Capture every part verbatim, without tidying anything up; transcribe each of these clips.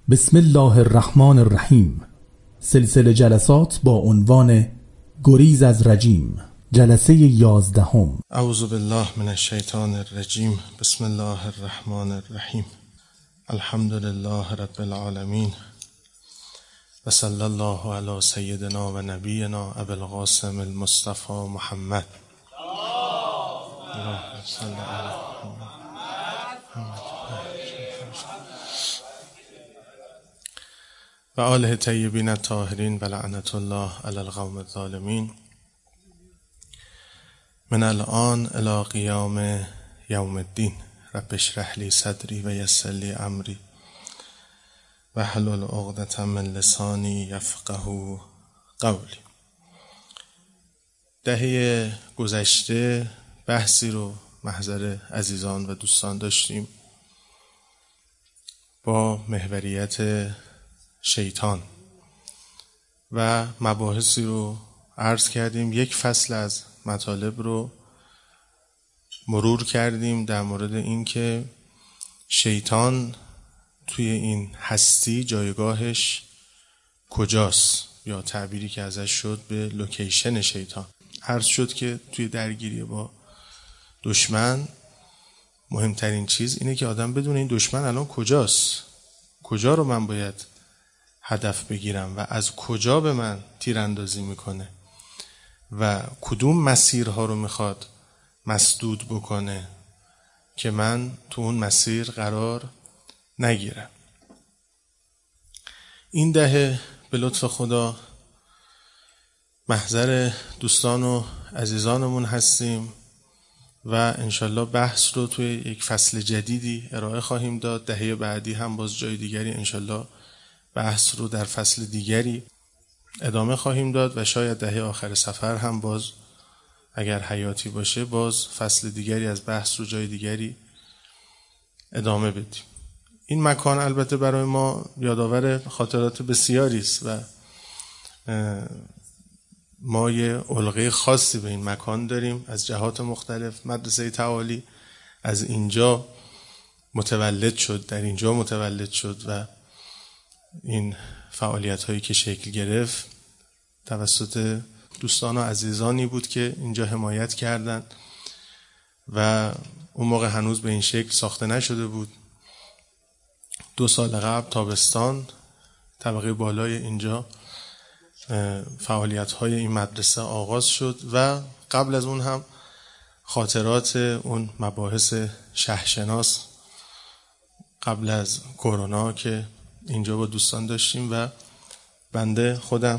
بسم الله الرحمن الرحیم. سلسله جلسات با عنوان گریز از رجیم، جلسه یازدهم. اعوذ بالله من الشیطان الرجیم. بسم الله الرحمن الرحیم. الحمد لله رب العالمین و صلی الله علی سیدنا و نبینا ابی القاسم المصطفى محمد. اللهم صل علی و آله طیبین الطاهرین و لعنت الله علی القوم الظالمین. من الان الی قیام یوم الدین. رب اشرح لی صدری و یسر لی امری واحلل عقدة من لسانی یفقهوا قولی. دهه گذشته بحثی رو محضر عزیزان و دوستان داشتیم با محوریت شیطان و مباحثی رو عرض کردیم. یک فصل از مطالب رو مرور کردیم در مورد این که شیطان توی این هستی جایگاهش کجاست، یا تعبیری که ازش شد به لوکیشن شیطان. عرض شد که توی درگیری با دشمن مهمترین چیز اینه که آدم بدونه این دشمن الان کجاست، کجا رو من باید هدف بگیرم و از کجا به من تیراندازی میکنه و کدوم مسیرها رو میخواد مسدود بکنه که من تو اون مسیر قرار نگیرم. این دهه به لطف خدا محضر دوستان و عزیزانمون هستیم و انشالله بحث رو توی یک فصل جدیدی ارائه خواهیم داد. دهه بعدی هم باز جای دیگری انشالله بحث رو در فصل دیگری ادامه خواهیم داد و شاید دهه آخر سفر هم باز اگر حیاتی باشه باز فصل دیگری از بحث رو جای دیگری ادامه بدیم. این مکان البته برای ما یادآور خاطرات بسیاری است و ما یه علقه خاصی به این مکان داریم از جهات مختلف. مدرسه تعالی از اینجا متولد شد، در اینجا متولد شد و این فعالیت هایی که شکل گرفت توسط دوستان و عزیزانی بود که اینجا حمایت کردند و اون موقع هنوز به این شکل ساخته نشده بود. دو سال قبل تابستان طبقه بالای اینجا فعالیت های این مدرسه آغاز شد و قبل از اون هم خاطرات اون مباحث شهرشناس قبل از کرونا که اینجا با دوستان داشتیم و بنده خودم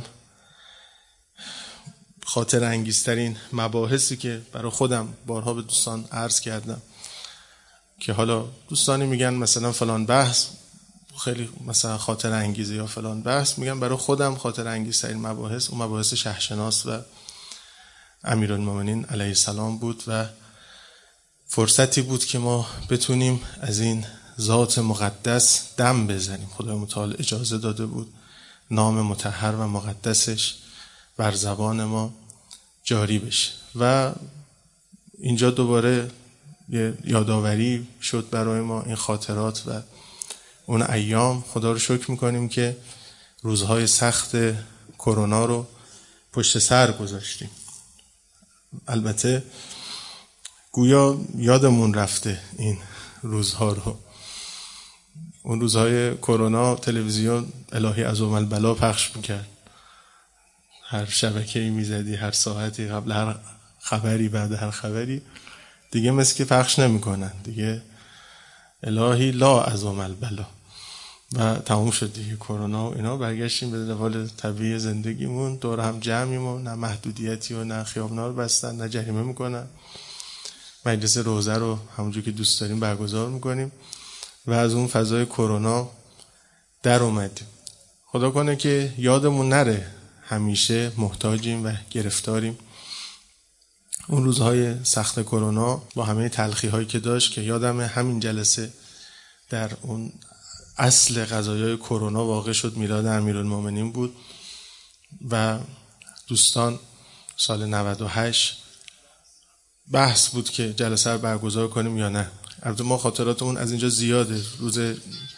خاطر انگیزترین مباحثی که برای خودم بارها به دوستان عرض کردم که حالا دوستانی میگن مثلا فلان بحث خیلی مثلا خاطر انگیزه یا فلان بحث، میگن برای خودم خاطر انگیزترین مباحث اون مباحث شهرشناس و امیرالمومنین علیه السلام بود و فرصتی بود که ما بتونیم از این ذات مقدس دم بزنیم. خدای متعال اجازه داده بود نام مطهر و مقدسش بر زبان ما جاری بشه و اینجا دوباره یه یادآوری شد برای ما این خاطرات و اون ایام. خدا رو شکر میکنیم که روزهای سخت کرونا رو پشت سر گذاشتیم. البته گویا یادمون رفته این روزها رو. اون روزهای کرونا تلویزیون الهی عظم البلا پخش میکرد، هر شبکه‌ای میزدی، هر ساعتی، قبل هر خبری بعد هر خبری. دیگه مثل که پخش نمیکنن دیگه، الهی لا عظم البلا و تموم شد دیگه کرونا و اینا. برگشتیم به روال طبیعی زندگیمون، دور هم جمعیمون، نه محدودیتی و نه خیابونا رو بستن نه جریمه میکنن. مجلس روزه رو همونجور که دوست داریم برگزار میکنیم و از اون فضای کرونا در اومدیم. خدا کنه که یادمون نره همیشه محتاجیم و گرفتاریم. اون روزهای سخت کرونا با همه تلخی هایی که داشت که یادم همین جلسه در اون اصل قضایای کرونا واقع شد، میلاد امیرالمومنین بود و دوستان سال نود و هشت بحث بود که جلسه رو برگزار کنیم یا نه. البته ما خاطراتمون از اینجا زیاده. روز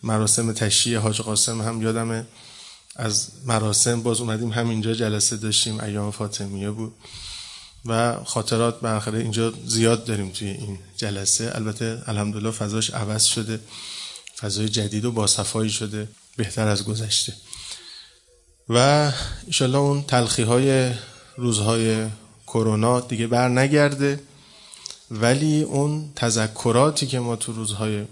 مراسم تشییع حاج قاسم هم یادمه، از مراسم باز اومدیم همینجا جلسه داشتیم، ایام فاطمیه بود و خاطرات بالاخره اینجا زیاد داریم توی این جلسه. البته الحمدلله فضاش عوض شده، فضای جدید و باصفایی شده، بهتر از گذشته و انشالله اون تلخی های روزهای کرونا دیگه بر نگرده، ولی اون تذکراتی که ما تو روزهای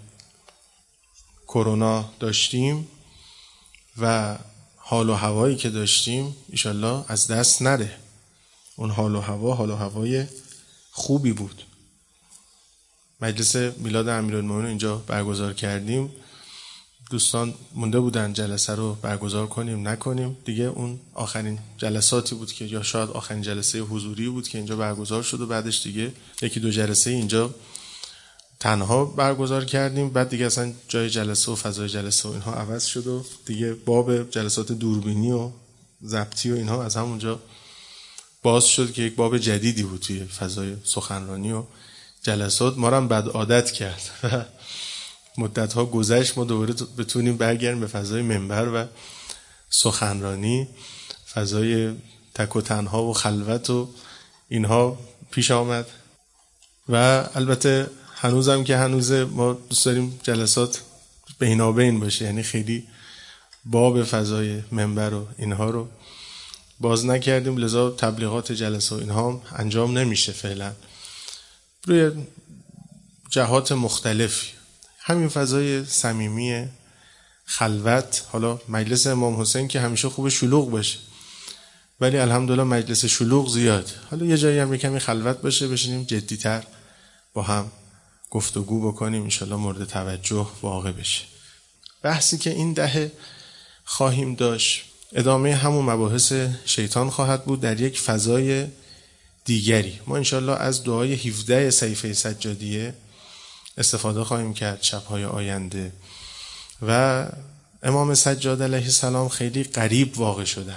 کرونا داشتیم و حال و هوایی که داشتیم انشالله از دست نره. اون حال و هوا حال و هوای خوبی بود. مجلس میلاد امیرالمومنین اینجا برگزار کردیم، دوستان مونده بودن جلسه رو برگزار کنیم نکنیم، دیگه اون آخرین جلساتی بود که یا شاید آخرین جلسه حضوری بود که اینجا برگزار شد و بعدش دیگه یکی دو جلسه اینجا تنها برگزار کردیم. بعد دیگه اصلا جای جلسه و فضای جلسه و اینها عوض شد و دیگه باب جلسات دوربینی و ضبطی و اینها از همونجا باز شد که یک باب جدیدی بود توی فضای سخنرانی و جلسات. ما رو هم بد عادت کرد و مدت‌ها گذشت ما دوباره بتونیم برگردیم به فضای منبر و سخنرانی، فضای تک و تنها و خلوت و اینها پیش آمد و البته هنوزم که هنوزه ما دوست داریم جلسات بینابین باشه، یعنی خیلی باب فضای منبر و اینها رو باز نکردیم، لذا تبلیغات جلسه و اینها انجام نمیشه فعلا روی جهات مختلفی. همین فضای صمیمی خلوت، حالا مجلس امام حسین که همیشه خوب شلوغ باشه ولی الحمدلله مجلس شلوغ زیاد، حالا یه جایی هم کمی خلوت باشه، بشینیم جدی‌تر با هم گفتگو بکنیم، انشالله مورد توجه واقع بشه. بحثی که این دهه خواهیم داشت ادامه همون مباحث شیطان خواهد بود در یک فضای دیگری. ما انشالله از دعای هفده صحیفه سجادیه استفاده خواهیم کرد شب‌های آینده و امام سجاد علیه السلام خیلی قریب واقع شدن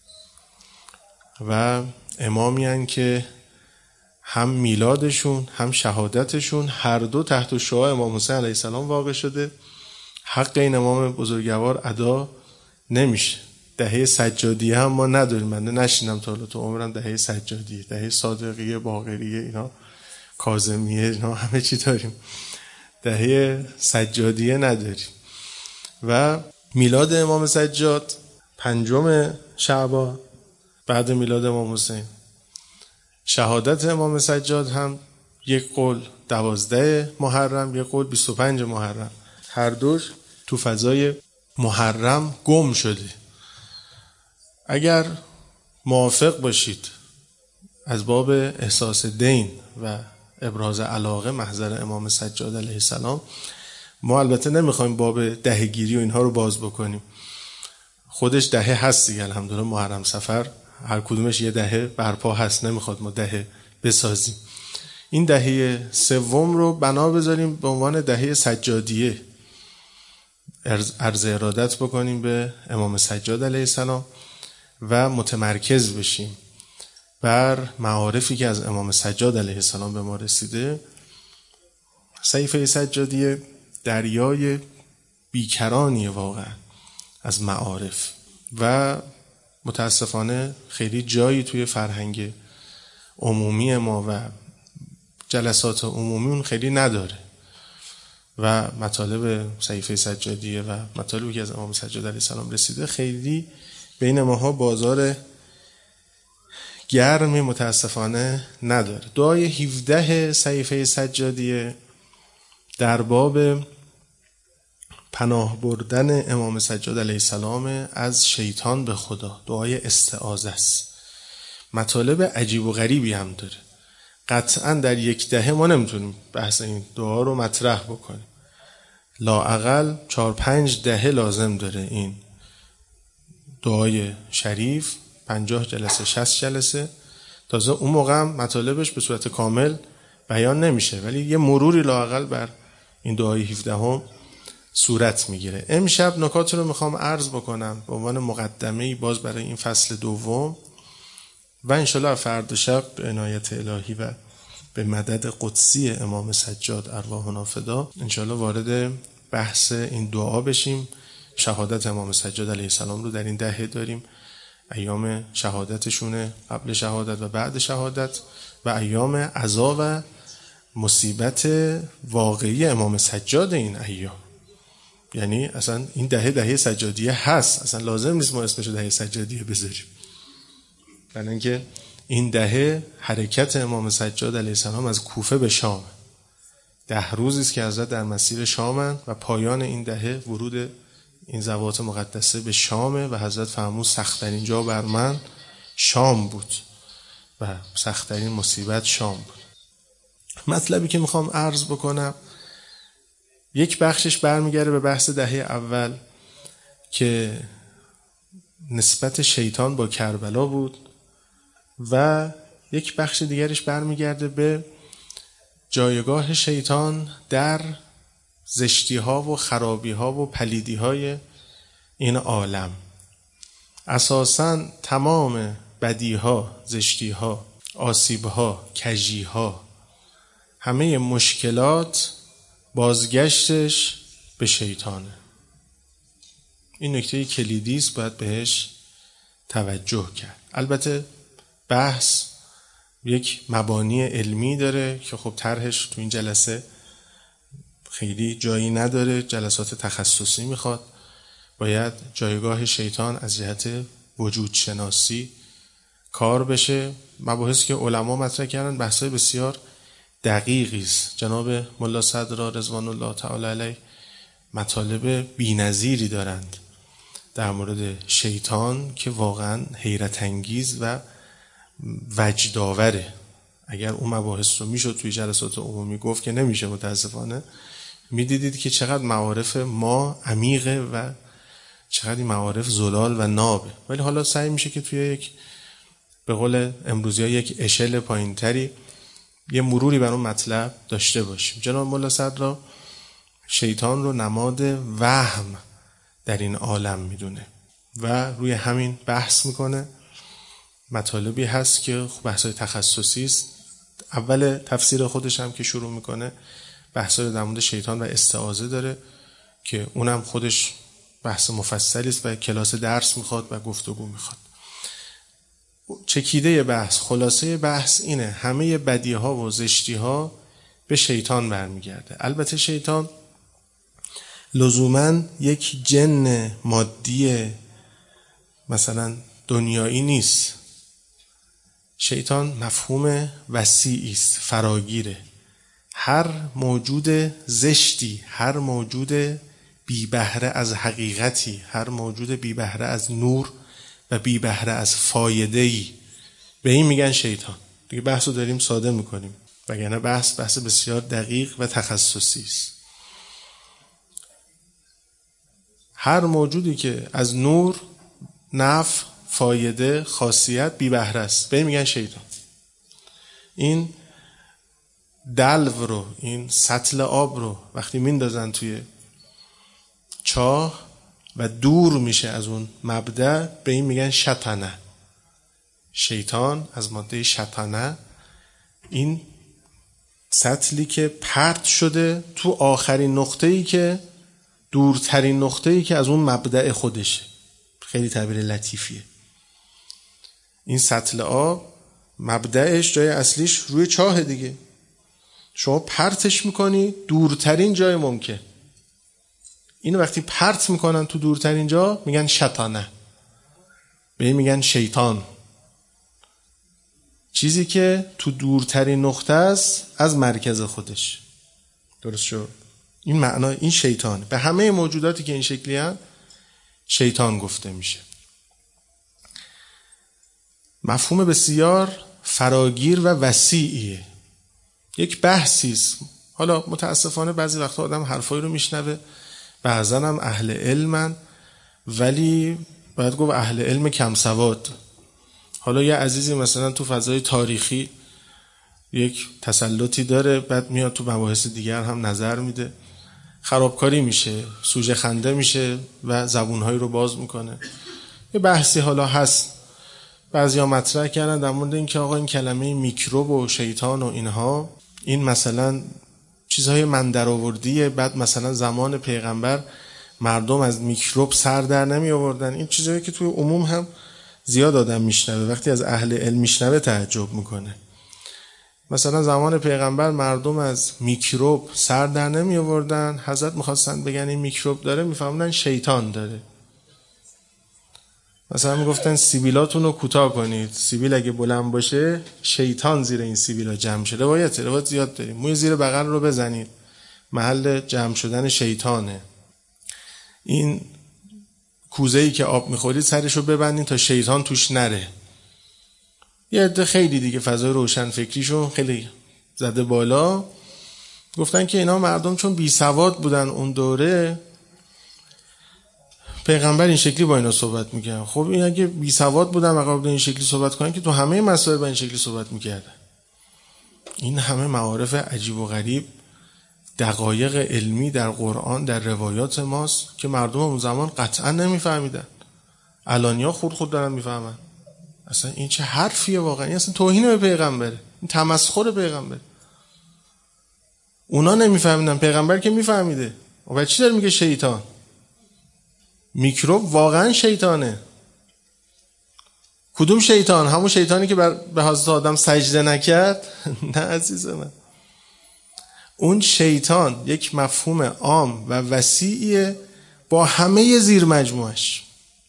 و امامی هن که هم میلادشون هم شهادتشون هر دو تحت شعاع امام حسین علیه السلام واقع شده. حق این امام بزرگوار ادا نمیشه. دهه سجادیه هم ما نداریم، من نشینم تا حالا تو عمرم دهه سجادیه، دهه صادقیه، باقریه، اینا کاظمیه، اینا همه چی داریم، دهه سجادیه نداریم. و میلاد امام سجاد پنجم شعبان بعد میلاد امام حسین، شهادت امام سجاد هم یک قول دوازده محرم، یک قول بیست و پنج محرم، هر دوش تو فضای محرم گم شده. اگر موافق باشید از باب احساس دین و ابراز علاقه محضر امام سجاد علیه السلام، ما البته نمیخوایم باب دهگیری و اینها رو باز بکنیم، خودش دهه هست دیگه، الحمدلله محرم سفر هر کدومش یه دهه برپا هست، نمیخواد ما دهه بسازیم. این دهه سوم رو بنا بذاریم به عنوان دهه سجادیه، عرض ارادت بکنیم به امام سجاد علیه السلام و متمرکز بشیم بر معارفی که از امام سجاد علیه السلام به ما رسیده. صحیفه سجادیه دریای بیکرانیه واقعا از معارف و متاسفانه خیلی جایی توی فرهنگ عمومی ما و جلسات عمومی اون خیلی نداره و مطالب صحیفه سجادیه و مطالبی که از امام سجاد علیه السلام رسیده خیلی بین ماها بازار گرمی متاسفانه نداره. دعای هفده صحیفه سجادیه در باب پناه بردن امام سجاد علیه السلام از شیطان به خدا، دعای استعاذه است. مطالب عجیب و غریبی هم داره. قطعا در یک دهه ما نمیتونیم بحث این دعا رو مطرح بکنیم، لااقل چهار پنج دهه لازم داره این دعای شریف، پنجاه جلسه شصت جلسه، تازه اون موقع هم مطالبش به صورت کامل بیان نمیشه ولی یه مروری لااقل بر این دعای هفدهم صورت میگیره. امشب نکات رو میخوام عرض بکنم به عنوان مقدمه‌ای باز برای این فصل دوم و انشالله فردا شب به عنایت الهی و به مدد قدسی امام سجاد ارواحنا فدا انشالله وارد بحث این دعا بشیم. شهادت امام سجاد علیه السلام رو در این دهه داریم، ایام شهادتشونه، قبل شهادت و بعد شهادت، و ایام عزا و مصیبت واقعی امام سجاد این ایام. یعنی اصلا این دهه دهه سجادیه هست، اصلا لازم نیست ما اسمش دهه سجادیه بذاریم، برای اینکه این دهه حرکت امام سجاد علیه السلام از کوفه به شام، ده روزی است که حضرت در مسیر شامن و پایان این دهه ورود این ذوات مقدسه به شامه و حضرت فرمود سخت‌ترین جا بر من شام بود و سخت‌ترین مصیبت شام بود. مطلبی که میخوام عرض بکنم یک بخشش برمیگره به بحث دهه اول که نسبت شیطان با کربلا بود و یک بخش دیگرش برمیگرده به جایگاه شیطان در زشتی ها و خرابی ها و پلیدی های این عالم. اساساً تمام بدی ها، زشتی ها، آسیب ها، کجی ها، همه مشکلات بازگشتش به شیطانه. این نکته کلیدی است، باید بهش توجه کرد. البته بحث یک مبانی علمی داره که خب طرحش تو این جلسه خیلی جایی نداره، جلسات تخصصی میخواد. باید جایگاه شیطان از جهت وجود شناسی کار بشه. مباحثی که علما مطرح کردن بحثای بسیار دقیقی است. جناب ملا صدرا رضوان الله تعالی علیه مطالب بی‌نظیری دارند در مورد شیطان که واقعا حیرت انگیز و وجدآوره. اگر اون مباحث رو میشد توی جلسات عمومی گفت که نمیشه، متاسفانه میدیدید که چقدر معارف ما عمیقه و چقدر این معارف زلال و نابه. ولی حالا سعی میشه که توی یک به قول امروزی ها یک اشل پایین تری یه مروری بر اون مطلب داشته باشیم. جناب مولا صدرا شیطان رو نماد وهم در این عالم میدونه و روی همین بحث میکنه. مطالبی هست که بحثای تخصصی است. اول تفسیر خودش هم که شروع میکنه بحثای در مورد شیطان و استعاذه داره که اونم خودش بحث مفصلی است و کلاس درس میخواد و گفتگو میخواد. چکیده بحث، خلاصه بحث اینه: همه بدی ها و زشتی ها به شیطان برمیگرده. البته شیطان لزوماً یک جن مادی مثلا دنیایی نیست. شیطان مفهوم وسیعی است، فراگیره. هر موجود زشتی، هر موجود بی بهره از حقیقتی، هر موجود بی بهره از نور و بی بهره از فایده‌ای، به این میگن شیطان. دیگه بحثو داریم ساده میکنیم، وگرنه بحث بحث بسیار دقیق و تخصصی است. هر موجودی که از نور، نفع، فایده، خاصیت بی بهره است، به این میگن شیطان. این دلو رو، این سطل آب رو وقتی میندازن توی چاه و دور میشه از اون مبدأ، به این میگن شطنه. شیطان از ماده شطنه، این سطلی که پرت شده تو آخرین نقطه‌ای که دورترین نقطه‌ای که از اون مبدأ خودشه. خیلی تعبیر لطیفیه. این سطل آب مبدأش، جای اصلیش روی چاه دیگه. شما پرتش میکنی دورترین جای ممکن. اینو وقتی پرت میکنن تو دورترین جا میگن شطانه، به این میگن شیطان. چیزی که تو دورترین نقطه است از مرکز خودش. درست شد؟ این معنای این شیطان. به همه موجوداتی که این شکلی هست شیطان گفته میشه. مفهوم بسیار فراگیر و وسیعیه. یک بحثی است. حالا متاسفانه بعضی وقتا آدم حرفایی رو میشنوه، بعضا هم اهل علمن، ولی باید گفت اهل علم کم سواد. حالا یه عزیزی مثلا تو فضای تاریخی یک تسلطی داره، بعد میاد تو مباحث دیگر هم نظر میده، خرابکاری میشه، سوژه خنده میشه و زبونهایی رو باز میکنه. یه بحثی حالا هست، بعضیا مطرح کردن در مورد این که آقا این کلمه میکروب و شیطان و اینها، این مثلا چیزهای من درآوردیه. بعد مثلا زمان پیغمبر مردم از میکروب سر در نمی آوردن. این چیزایی که توی عموم هم زیاد آدم میشنوه، وقتی از اهل علم میشنوه تعجب میکنه. مثلا زمان پیغمبر مردم از میکروب سر در نمی آوردن. حضرت میخواستن بگن این میکروب داره، میفهمدن شیطان داره. مثلا میگفتن سیبیلاتون رو کوتاه کنید، سیبیل اگه بلند باشه شیطان زیر این سیبیلا جمع شده. روایت روایت زیاد داریم. موی زیر بغل رو بزنید، محل جمع شدن شیطانه. این کوزه‌ای که آب میخورید سرش رو ببندید تا شیطان توش نره. یه عده خیلی دیگه فضای روشن فکریشو خیلی زده بالا، گفتن که اینا مردم چون بی سواد بودن اون دوره، پیغمبر این شکلی با اینا صحبت میکرد. خب این اگه بی سواد بودن و قبل این شکلی صحبت کنن که تو همه مسائل با این شکلی صحبت میکردن. این همه معارف عجیب و غریب، دقایق علمی در قرآن، در روایات ماست که مردم اون زمان قطعا نمیفهمیدن. الانیا خود خود دارن میفهمن. اصلا این چه حرفیه واقعا؟ این اصلا توهین به پیغمبره، این تمسخر پیغمبر. اونا نمیفهمیدن، پیغمبر که میفهمیده. و بعد چی داره میگه شیطان؟ میکروب واقعا شیطانه. کدوم شیطان؟ همون شیطانی که به حضرت آدم سجده نکرد؟ نه عزیز من، اون شیطان یک مفهوم عام و وسیعیه با همه زیر مجموعش.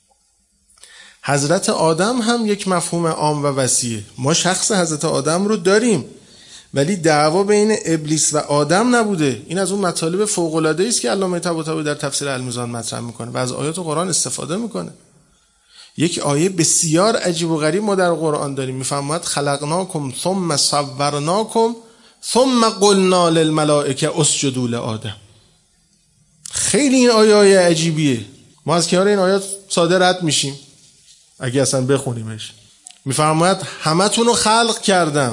حضرت آدم هم یک مفهوم عام و وسیعه. ما شخص حضرت آدم رو داریم، ولی دعوا بین ابلیس و آدم نبوده. این از اون مطالب فوق‌العاده است که علامه طباطبایی در تفسیر المیزان مطرح میکنه و از آیات قرآن استفاده میکنه. یک آیه بسیار عجیب و غریب ما در قرآن داریم، میفرماید خلقناکم ثم صورناکم ثم قلنا للملائکه اسجدوا لآدم. خیلی این آیه آیه عجیبیه. ما از کنار این آیات ساده رد میشیم اگه اصلا بخونیمش. میفرماید همتون رو خلق کردم،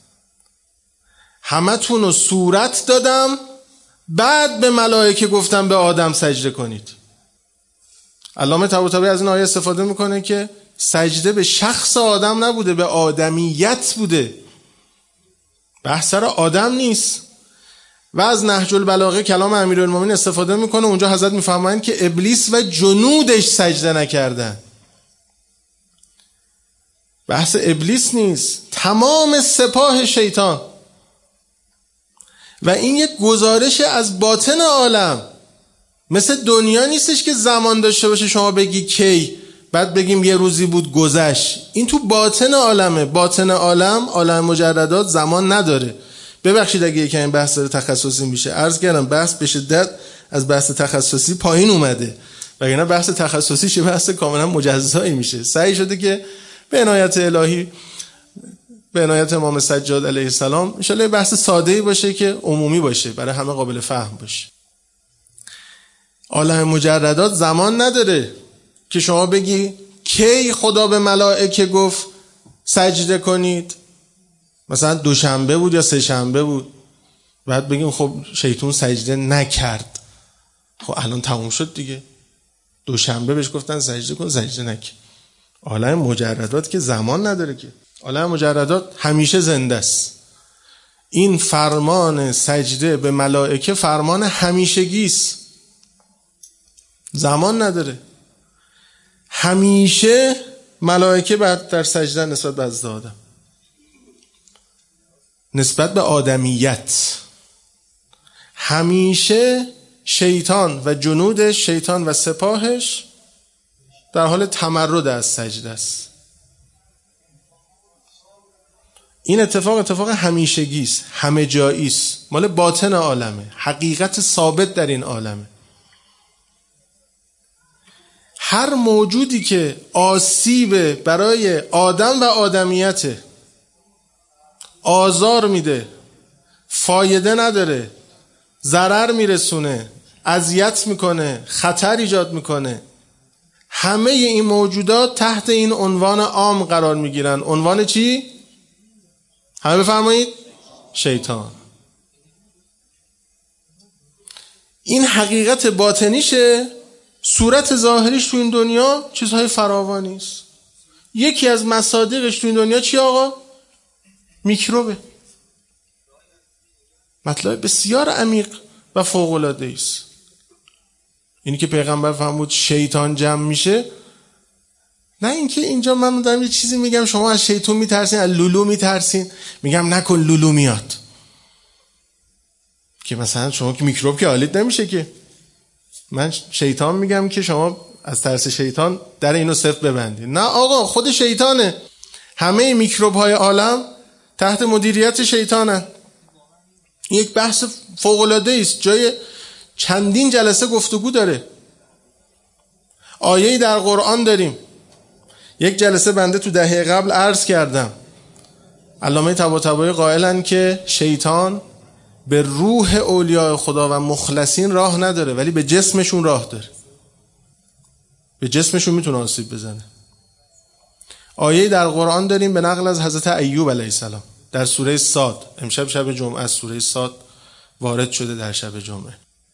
همتون رو صورت دادم، بعد به ملائکه گفتم به آدم سجده کنید. علامه طباطبایی از این آیه استفاده میکنه که سجده به شخص آدم نبوده، به آدمیت بوده. بحث سر آدم نیست. و از نهج البلاغه کلام امیرالمومنین استفاده میکنه، اونجا حضرت میفرمایند که ابلیس و جنودش سجده نکردن. بحث ابلیس نیست، تمام سپاه شیطان. و این یک گزارش از باطن عالم، مثل دنیا نیستش که زمان داشته باشه شما بگی کی، بعد بگیم یه روزی بود گذشت. این تو باطن عالمه. باطن عالم، عالم مجردات، زمان نداره. ببخشید اگه یکم این بحث داره تخصصی میشه، عرض کردم بحث به شدت از بحث تخصصی پایین اومده، وگرنه بحث تخصصی چه بحث کاملا مجزایی میشه. سعی شده که به عنایت الهی، به عنایت امام سجاد علیه السلام، ان شاءالله بحث ساده‌ای باشه که عمومی باشه، برای همه قابل فهم باشه. عالم مجردات زمان نداره که شما بگی کی خدا به ملائکه گفت سجده کنید. مثلا دوشنبه بود یا سه شنبه بود، بعد بگیم خب شیطان سجده نکرد. خب الان تموم شد دیگه. دوشنبه بهش گفتن سجده کن، سجده نکرد. عالم مجردات که زمان نداره که. عالم مجردات همیشه زنده است. این فرمان سجده به ملائکه فرمان همیشگی است، زمان نداره. همیشه ملائکه بعد در سجده نسبت به حضرت آدم، نسبت به آدمیت. همیشه شیطان و جنودش، شیطان و سپاهش در حال تمرد از سجده است. این اتفاق اتفاق همیشگی است، همه جایی است، مال باطن عالمه، حقیقت ثابت در این عالمه. هر موجودی که آسیب برای آدم و آدمیت، آزار میده، فایده نداره، ضرر میرسونه، اذیت میکنه، خطر ایجاد میکنه، همه این موجودات تحت این عنوان عام قرار میگیرن. عنوان چی؟ همه بفرمایید؟ شیطان. این حقیقت باطنیشه. صورت ظاهریش تو این دنیا چیزهای فراوانی است. یکی از مصادیقش تو این دنیا چی آقا؟ میکروبه. مطلب بسیار عمیق و فوق‌العاده است. اینی که پیغمبر فرمود شیطان جمع میشه، نه اینکه اینجا من دارم یه چیزی میگم شما از شیطان میترسین، از لولو میترسین، میگم نکن لولو میاد، که مثلا شما که میکروب که حالیت نمیشه که. من شیطان میگم که شما از ترس شیطان در اینو صفر ببندید. نه آقا، خود شیطانه. همه میکروب های عالم تحت مدیریت شیطانن. یک بحث فوق العاده است، جای چندین جلسه گفتگو داره. آیه‌ای در قرآن داریم، یک جلسه بنده تو دهه قبل عرض کردم، علامه طباطبایی قائلن که شیطان به روح اولیاء خدا و مخلصین راه نداره، ولی به جسمشون راه داره، به جسمشون میتونه آسیب بزنه. آیه در قرآن داریم به نقل از حضرت ایوب علیه السلام در سوره صاد. امشب شب جمعه از سوره صاد وارد شده در شب جمعه.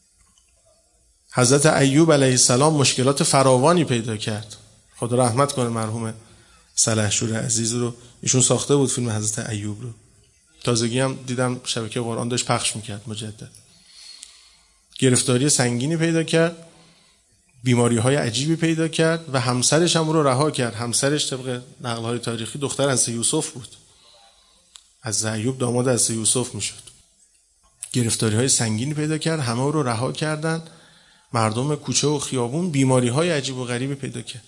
حضرت ایوب علیه السلام مشکلات فراوانی پیدا کرد. خدا رحمت کنه مرحوم سلحشور عزیز رو، ایشون ساخته بود فیلم حضرت ایوب رو. تازگی هم دیدم شبکه قرآن داشت پخش میکرد مجدد. گرفتاری سنگینی پیدا کرد، بیماری های عجیبی پیدا کرد و همسرش هم رو رها کرد. همسرش طبق نقل های تاریخی دختر از یوسف بود، از ایوب داماد از یوسف میشد. گرفتاری های سنگینی پیدا کرد، همه رو رها کردن، مردم کوچه و خیابون بیماری های عجیب و غریبی پیدا کرد.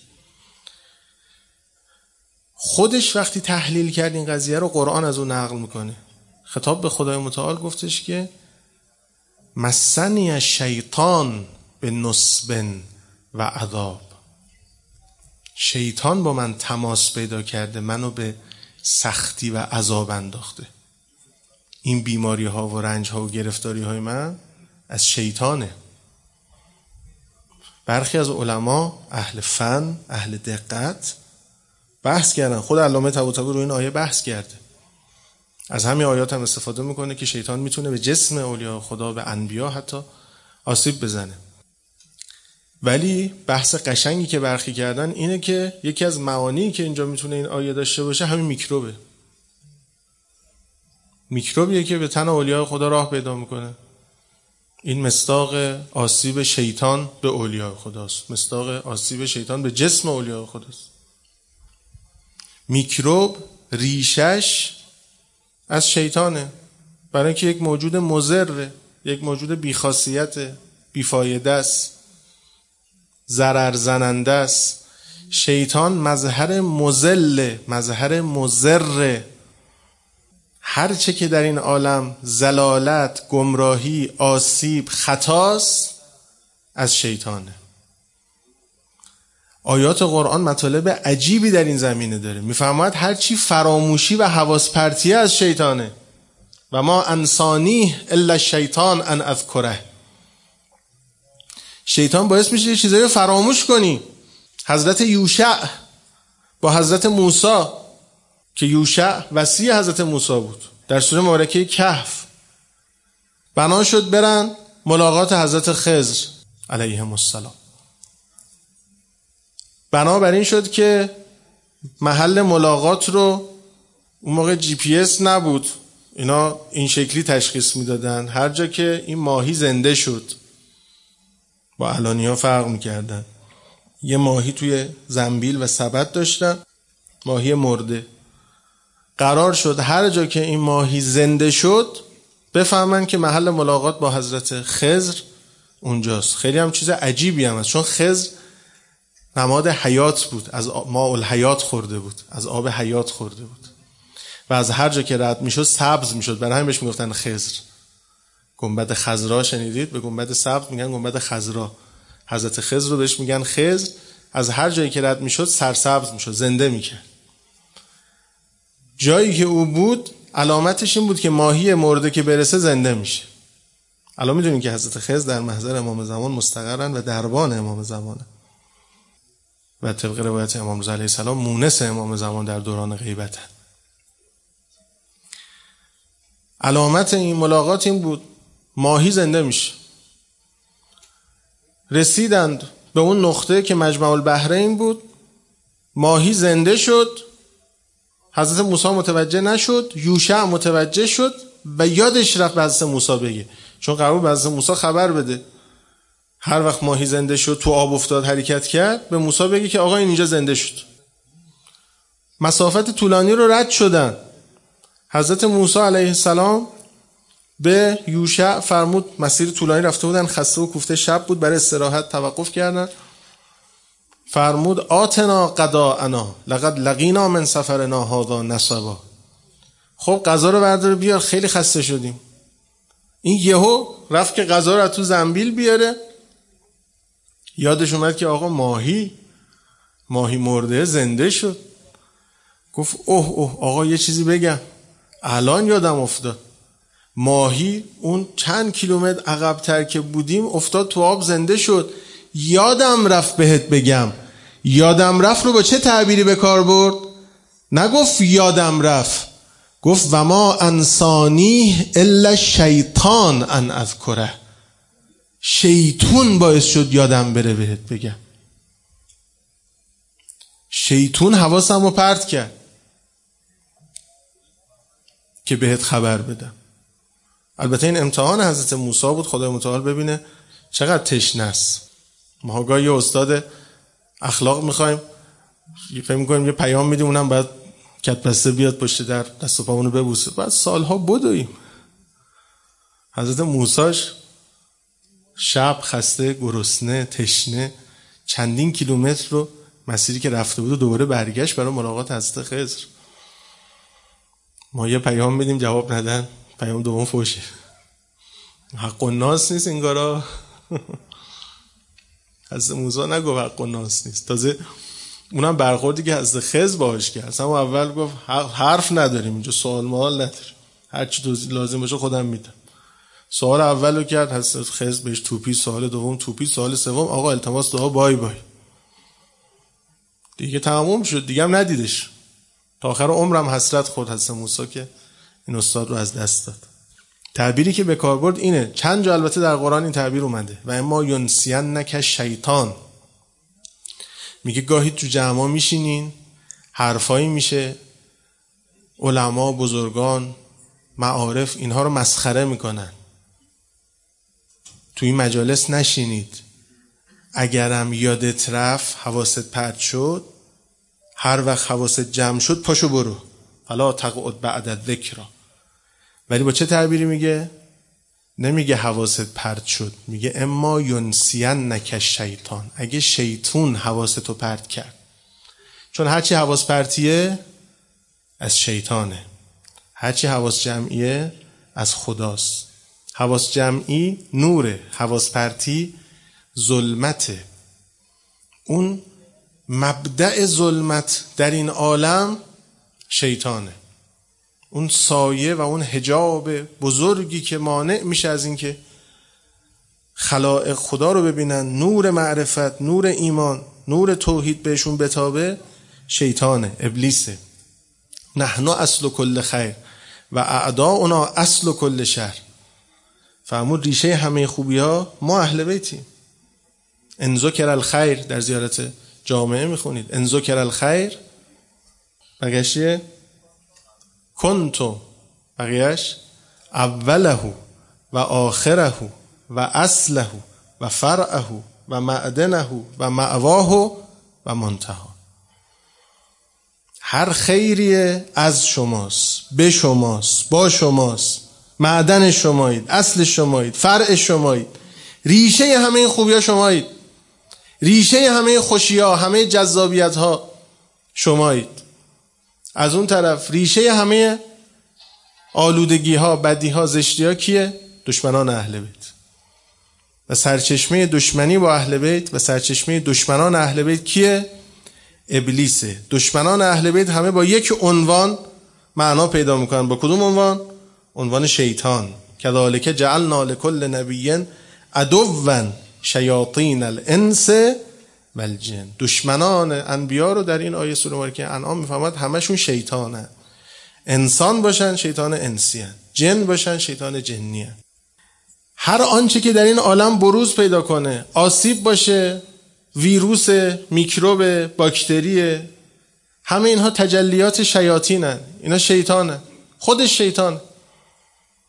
خودش وقتی تحلیل کرد این قضیه رو، قرآن از اون نقل میکنه، خطاب به خدای متعال گفتش که مسنی الشیطان به نصب و عذاب، شیطان با من تماس پیدا کرده، منو به سختی و عذاب انداخته. این بیماری ها و رنج ها و گرفتاری های من از شیطانه. برخی از علما اهل فن، اهل دقت بحث کردن، خود علامه طباطبایی رو این آیه بحث کرده، از همین آیات هم استفاده میکنه که شیطان میتونه به جسم اولیاء خدا، به انبیا حتی آسیب بزنه. ولی بحث قشنگی که برخی کردن اینه که یکی از معانی که اینجا میتونه این آیه داشته باشه همین میکروبه. میکروبیه که به تن اولیاء خدا راه پیدا میکنه. این مصداق آسیب شیطان به اولیاء خداست، مصداق آسیب شیطان به جسم اولیاء خداست. میکروب ریشش از شیطانه، برای اینکه یک موجود مضر، یک موجود بیخاصیت، بیفایده است، ضرر زننده است. شیطان مظهر مضل، مظهر مضر. هر چه که در این عالم ضلالت، گمراهی، آسیب، خطاست از شیطانه. آیات قرآن مطالب عجیبی در این زمینه داره. میفرماید هر چی فراموشی و حواس پرتیه از شیطانه. و ما انسانیه الا الشیطان ان اذکره. شیطان باعث میشه یه چیزایی رو فراموش کنی. حضرت یوشع با حضرت موسی، که یوشع وصی حضرت موسی بود، در سوره مبارکه کهف بنا شد برن ملاقات حضرت خضر علیهم السلام. بنابراین شد که محل ملاقات رو، اون موقع جی پی اس نبود، اینا این شکلی تشخیص میدادن، هر جا که این ماهی زنده شد با الانیا فرق میکردن. یه ماهی توی زنبیل و سبد داشتن، ماهی مرده. قرار شد هر جا که این ماهی زنده شد بفهمن که محل ملاقات با حضرت خضر اونجاست. خیلی هم چیز عجیبی هم هست، چون خضر نماد حیات بود، از ماء الحیات خورده بود، از آب حیات خورده بود و از هر جا که رد میشد سبز میشد، برای همین بهش میگفتن خضر. گنبد خضرا شنیدید؟ به گنبد سبز میگن گنبد خضرا. حضرت خضر رو بهش میگن خضر، از هر جایی که رد میشد سرسبز میشد، زنده میکرد. جایی که او بود علامتش این بود که ماهی مرده که برسه زنده میشه. الان میدونیم که حضرت خضر در محضر امام زمان مستقرن و دربان امام زمانه و طبق روایت امام رضا علیه السلام مونس امام زمان در دوران غیبت. علامت این ملاقات این بود، ماهی زنده میشه. رسیدند به اون نقطه که مجمع البحرین بود، ماهی زنده شد. حضرت موسی متوجه نشد، یوشع متوجه شد و یادش رفت به حضرت موسی بگه، چون قرار به حضرت موسی خبر بده هر وقت ماهی زنده شد تو آب افتاد حرکت کرد به موسی بگه که آقا این اینجا زنده شد. مسافت طولانی رو رد شدن. حضرت موسی علیه السلام به یوشع فرمود، مسیر طولانی رفته بودن، خسته و کوفته، شب بود، برای استراحت توقف کردن. فرمود آتنا غداءنا لقد لقینا من سفرنا هذا نصبا. خب غذا رو بردار بیار، خیلی خسته شدیم. این یهو رفت که غذا رو تو زنبیل بیاره، یادش اومد که آقا ماهی ماهی مرده زنده شد. گفت اوه اوه آقا یه چیزی بگم، الان یادم افتاد ماهی اون چند کیلومتر عقب‌تر که بودیم افتاد تو آب زنده شد. یادم رفت بهت بگم. یادم رفت رو با چه تعبیری به کار برد؟ نگفت یادم رفت، گفت و ما انسانی الا شیطان ان اذکره. شیطون باعث شد یادم بره بهت بگم. شیطون حواسم رو پرت کرد که بهت خبر بدم. البته این امتحان حضرت موسی بود، خدای متعال ببینه چقدر تشنه است. ما گاهی یه استاد اخلاق میخوایم، فکر میکنیم یه پیام میدیم اونم بعد کتبسته بیاد پشت در دست و پامونو ببوسه، بعد سالها بدویم. حضرت موسیش شب خسته، گرسنه، تشنه، چندین کیلومتر رو مسیری که رفته بود و دوباره برگشت برای ملاقات حضرت خضر. ما یه پیام میدیم جواب ندن، پیام دوم فوشه. حق و ناس نیست انگارا. حضرت موسی نگفت حق و ناس نیست، تازه اونم برخوردی که حضرت خضر باهاش کرد. اصلا اول گفت حرف نداریم اینجا، سوال مال نداریم، هر چی لازم باشه خودم میدم. سوال اولو کرد حضرت خضر بهش توپی، سوال دوم توپی، سوال سوم آقا التماس دعا بای بای. دیگه تمام شد، دیگه هم ندیدش. تا آخر عمرم حسرت خورد حضرت موسی که این استاد رو از دست داد. تعبیری که به کار برد اینه، چند جا البته در قرآن این تعبیر اومده، و اما ینسینک شیطان. میگه گاهی تو جمع میشینین حرفایی میشه، علما، بزرگان، معارف اینها رو مسخره میکنن، تو این مجالس نشینید. اگرم یادت رفت، حواست پرت شد، هر وقت حواست جمع شد پاشو برو، فلا تقعد بعد الذکر. ولی با چه تعبیری میگه؟ نمیگه حواست پرت شد، میگه اما ینسینک شیطان، اگه شیطون حواستو پرت کرد. چون هرچی حواس پرتیه از شیطانه، هرچی حواس جمعیه از خداست. حواس جمعی نوره، حواس پرتی ظلمته. اون مبدأ ظلمت در این عالم شیطانه، اون سایه و اون حجاب بزرگی که مانع میشه از این که خلائق خدا رو ببینن، نور معرفت، نور ایمان، نور توحید بهشون بتابه، شیطانه، ابلیسه. نحن اصل کل خیر و اعداؤنا اصل کل شر. فرمود ریشه همه خوبی ها ما اهل بیتیم. ان ذکر الخیر در زیارت جامعه میخونید، ان ذکر الخیر بقیش کنتو، بقیش اوله و آخره و اصله و فرعه و معدنه و مأواه و منتها. هر خیری از شماست، به شماست، با شماست، معدن شمایید، اصل شمایید، فرع شمایید، ریشه همه این خوبی ها شمایید، ریشه همه خوشی ها، همه جذابیت ها شمایید. از اون طرف ریشه همه آلودگی ها، بدی ها، زشتی ها کیه؟ دشمنان اهل بیت. و سرچشمه دشمنی با اهل بیت و سرچشمه دشمنان اهل بیت کیه؟ ابلیسه. دشمنان اهل بیت همه با یک عنوان معنا پیدا میکنن. با کدوم عنوان؟ عنوان شیطان. کذالک جعلنا لکل نبی عدوا شیاطین الانس والجن. دشمنان انبیا رو در این آیه سوره مبارکه انعام میفهمد همشون شیطانه. انسان باشن شیطان انسی هن. جن باشن شیطان جنی هن. هر آنچه که در این عالم بروز پیدا کنه، آسیب باشه، ویروس، میکروب، باکتری، همه اینها تجلیات شیاطینن. اینا شیطانن، خودش شیطان.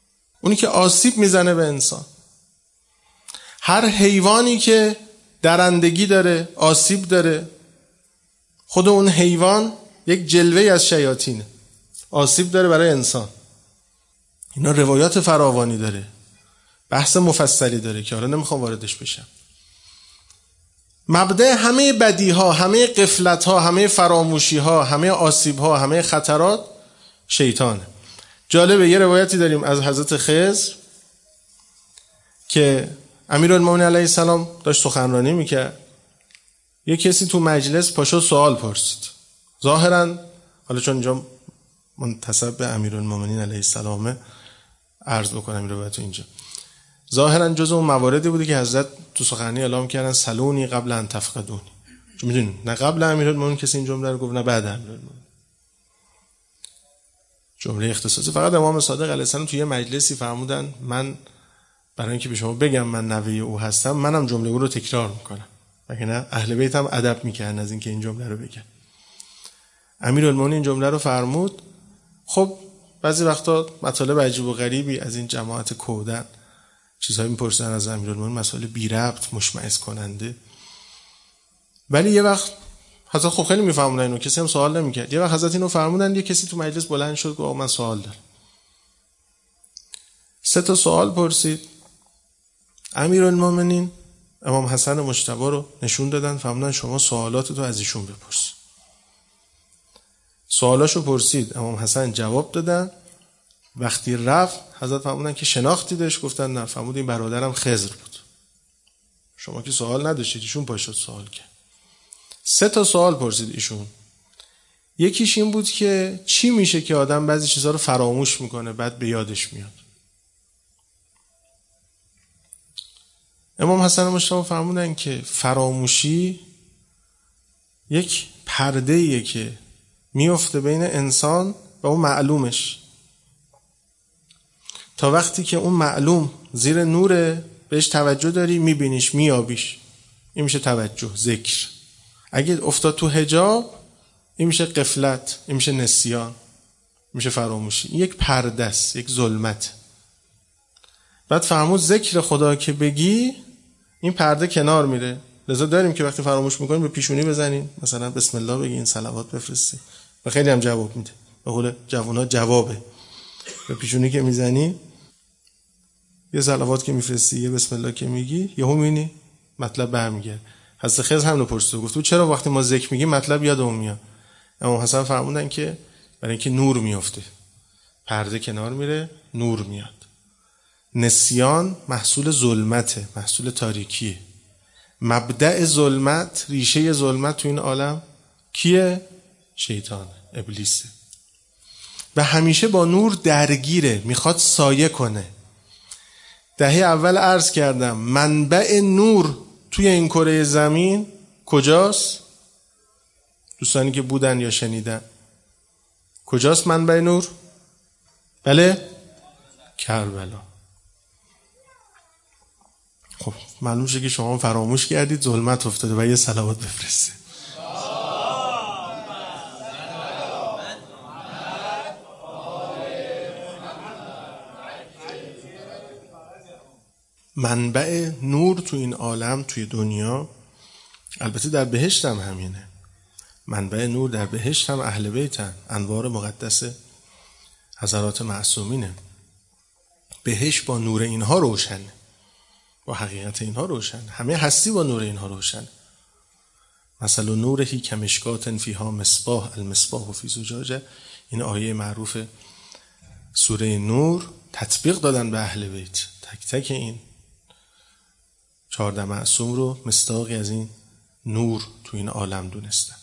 اونی که آسیب میزنه به انسان. هر حیوانی که درندگی داره، آسیب داره، خود اون حیوان یک جلوه از شیاطینه، آسیب داره برای انسان. اینا روایات فراوانی داره، بحث مفصلی داره که حالا نمیخوام واردش بشم. مبدأ همه بدی ها، همه غفلت ها، همه فراموشی ها، همه آسیب ها، همه خطرات شیطانه. جالبه یه روایتی داریم از حضرت خضر که امیرالمومنین علیه السلام داشت سخنرانی میکرد. یه کسی تو مجلس پاشو سوال پرسید. ظاهرا حالا چون اینجا منتسب به امیرالمومنین علیه السلام عرض بکنم این روایت اینجا، ظاهرا جزء اون مواردی بوده که حضرت تو سخنرانی اعلام کردن سلونی قبل ان تفقدونی. چون میدونین نه قبل امیرالمومنین کسی این جمله رو گفت نه بعد امیرالمومنین. جمله اختصاصی. فقط امام صادق علیه السلام توی یه مجلسی فرمودن من برای اینکه به شما بگم من نوه او هستم، منم جمله او رو تکرار میکنم. وگرنه اهل بیت هم ادب میکردن از اینکه این جمله رو بگن. امیرالمومنین این جمله رو فرمود. خب بعضی وقتا مطالب عجیب و غریبی از این جماعت کودن چیزهایی میپرسن از امیرالمومنین، مسائل بی ربط مشمئز کننده. ولی یه وقت حضرت خب خیلی میفهمونن اینو، کسی هم سوال نمیکرد. یه وقت حضرت اینو فرمودن، یه کسی تو مجلس بلند شد گفت من سوال دارم. سه تا سوال پرسید. امیرالمومنین امام حسن مجتبی رو نشون دادن، فرمودن شما سوالاتتو از ایشون بپرس. سوالاشو پرسید، امام حسن جواب دادن. وقتی رفت حضرت فرمودن که شناختی داشت؟ گفتن نه. فرمود این برادرم خضر بود. شما که سوال نداشتید، ایشون پاشد سوال کرد. سه تا سوال پرسید ایشون. یکیش این بود که چی میشه که آدم بعضی چیزها رو فراموش میکنه بعد به یادش میاد؟ امام حسن مجتبی فرمودن که فراموشی یک پرده‌ایه که میفته بین انسان و اون معلومش. تا وقتی که اون معلوم زیر نوره بهش توجه داری، میبینیش، میابیش، این میشه توجه، ذکر. اگه افتاد تو حجاب این میشه غفلت، این میشه نسیان، میشه فراموشی. این یک پرده است، یک ظلمت. بعد فرمود ذکر خدا که بگی این پرده کنار میره. لذا داریم که وقتی فراموش میکنیم به پیشونی بزنین، مثلا بسم الله بگین، صلوات بفرستین و خیلی هم جواب میده. به قول جوونا جوابه. به پیشونی که میزنی، یه صلوات که میفرستی، یه بسم الله که میگی، یهو میبینی مطلب برمیگرده. حضرت خضر هم رو پرسید، گفت چرا وقتی ما ذکر میگیم مطلب یادمون میاد؟ امام حسن فرمودن که برای اینکه نور میفته، پرده کنار میره، نور میاد. نسیان محصول ظلمته، محصول تاریکیه. مبدأ ظلمت، ریشه ظلمت تو این عالم کیه؟ شیطان، ابلیسه. و همیشه با نور درگیره، میخواد سایه کنه. دهه اول عرض کردم منبع نور توی این کره زمین کجاست؟ دوستانی که بودن یا شنیدن، کجاست منبع نور؟ بله؟ کربلا. خب معلوم شد که شما فراموش کردید ظلمت افتاده و یه صلوات بفرسته. منبع نور تو این عالم، توی دنیا، البته در بهشت هم همینه. منبع نور در بهشت هم اهل بیتن، انوار مقدس حضرات معصومینه. بهشت با نور اینها روشنه، با حقیقت اینها روشنه. همه هستی با نور اینها روشنه. مثلا نورهی کمشکات فیها مصباح، المصباح فی زجاجه. این آیه معروف سوره نور تطبیق دادن به اهل بیت. تک تک این چهارده معصوم رو مصداقی از این نور تو این عالم دونستن.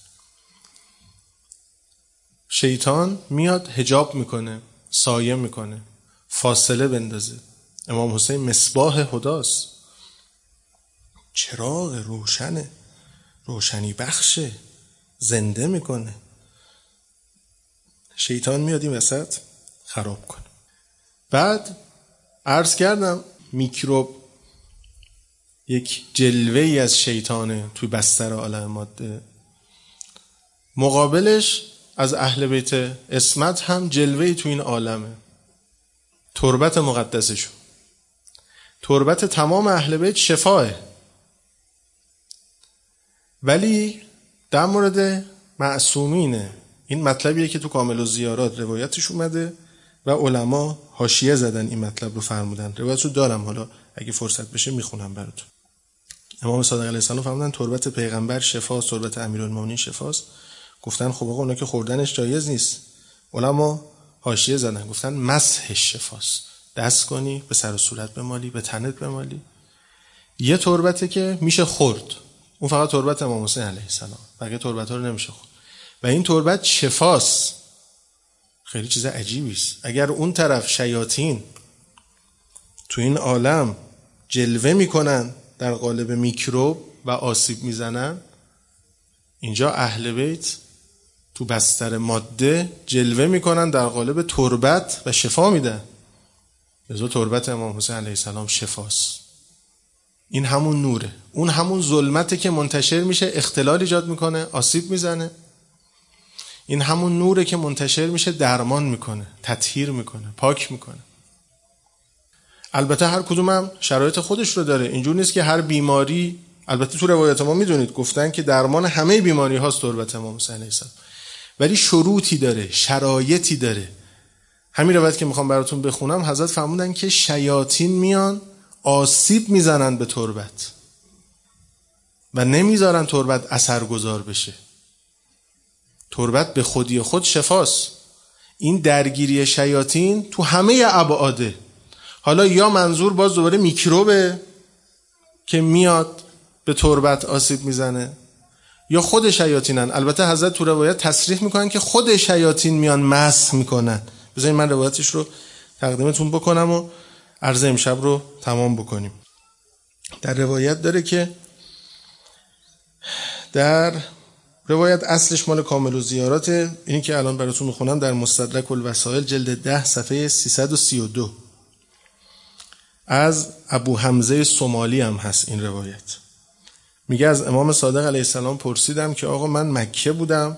شیطان میاد حجاب میکنه، سایه میکنه، فاصله بندازه. امام حسین مصباح هداست، چراغ روشنه، روشنی بخشه، زنده میکنه. شیطان میاد این وسط خراب کنه. بعد عرض کردم میکروب یک جلوه‌ای از شیطانه توی بستر عالم ماده. مقابلش از اهل بیت عصمت هم جلوه‌ای توی این عالمه. تربت مقدسشون، تربت تمام اهل بیت شفاه. ولی در مورد معصومینه، این مطلبیه که تو کامل الزیارات روایتش اومده و علما حاشیه زدن این مطلب رو فرمودن. روایتشو دارم، حالا اگه فرصت بشه میخونم براتون. امام صادق علیه السلام فرمودن تربت پیغمبر شفاست، تربت امیرالمومنین شفاست. گفتن خب آقا اونا که خوردنش جایز نیست. علما حاشیه زدن گفتن مسحش شفاست، دست کنی به سر و صورت بمالی، به تنت بمالی. یه تربته که میشه خورد، اون فقط تربت امام حسین علیه السلام، بقیه تربت‌ها رو نمیشه خورد و این تربت شفاست. خیلی چیز عجیبی است. اگر اون طرف شیاطین تو این عالم جلوه میکنن در قالب میکروب و آسیب میزنن، اینجا اهل بیت تو بستر ماده جلوه میکنن در قالب تربت و شفا میدن. لذا تربت امام حسین علیه السلام شفاست. این همون نوره، اون همون ظلمته که منتشر میشه اختلال ایجاد میکنه، آسیب میزنه. این همون نوره که منتشر میشه درمان میکنه، تطهیر میکنه، پاک میکنه. البته هر کدوم هم شرایط خودش رو داره. اینجور نیست که هر بیماری، البته تو روایت ما میدونید گفتن که درمان همه بیماری هاست تربت امام حسین علیه السلام، ولی شروطی داره، شرایطی داره. همین روایت که میخوام براتون بخونم، حضرت فرمودن که شیاطین میان آسیب میزنن به تربت و نمیذارن تربت اثرگذار بشه. تربت به خودی خود شفاست. این درگیری شیاطین تو همه ابعاده. حالا یا منظور باز دوباره میکروبه که میاد به تربت آسیب میزنه، یا خود شیاطینن. البته حضرت تو روایت تصریح میکنن که خود شیاطین میان مسح میکنن. بذارید من روایتش رو تقدیمتون بکنم و عرض امشب رو تمام بکنیم. در روایت داره که در روایت اصلش مال کامل الزیارات، اینی که الان براتون میخونم در مستدرک الوسائل جلد ده صفحه سیصد و سی و دو از ابو حمزه سومالی هم هست این روایت. میگه از امام صادق علیه السلام پرسیدم که آقا من مکه بودم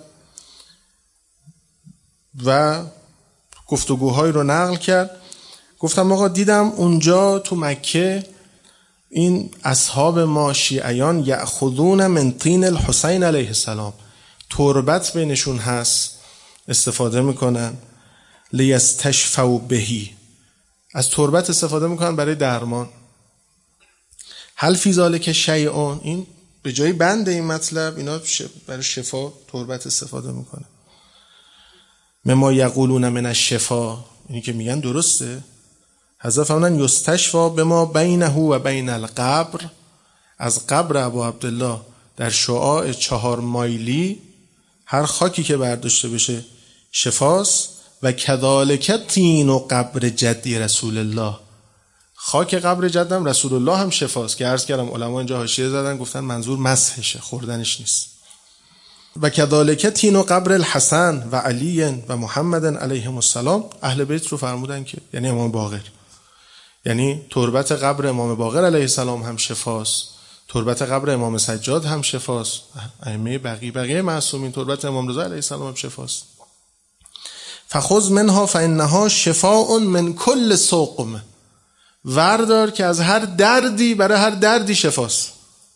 و گفتگوهایی رو نقل کرد. گفتم آقا دیدم اونجا تو مکه این اصحاب ما شیعیان یأخذون من طین الحسین علیه السلام، تربت بینشون هست، استفاده میکنن. لیستشفوا بهی، از تربت استفاده میکنن برای درمان. هل فی ذلک شیء، این به جای بند این مطلب اینا برای شفا تربت استفاده میکنه. مما یقولون من الشفا، اینی که میگن درسته. حضرت فرمودن یستشفا بما بینه و بین القبر، از قبر ابو عبدالله در شعاع چهار مایلی هر خاکی که برداشته بشه شفاست. و کذالک طین و قبر جدی رسول الله، خاک قبر جدم رسول الله هم شفاست که عرض کردم علما اینجا حاشیه زدن گفتن منظور مسحشه، خوردنش نیست. و کذالک طین و قبر الحسن و علی و محمد علیهم السلام، اهل بیت رو فرمودن که یعنی امام باقر، یعنی تربت قبر امام باقر علیه السلام هم شفاست، تربت قبر امام سجاد هم شفاست، ائمه بقیه بقیه معصومین، تربت امام رضا علیه السلام هم شفاست. فخذ منها فانها شفاء من کل سقم، وردار که از هر دردی برای هر دردی شفاست.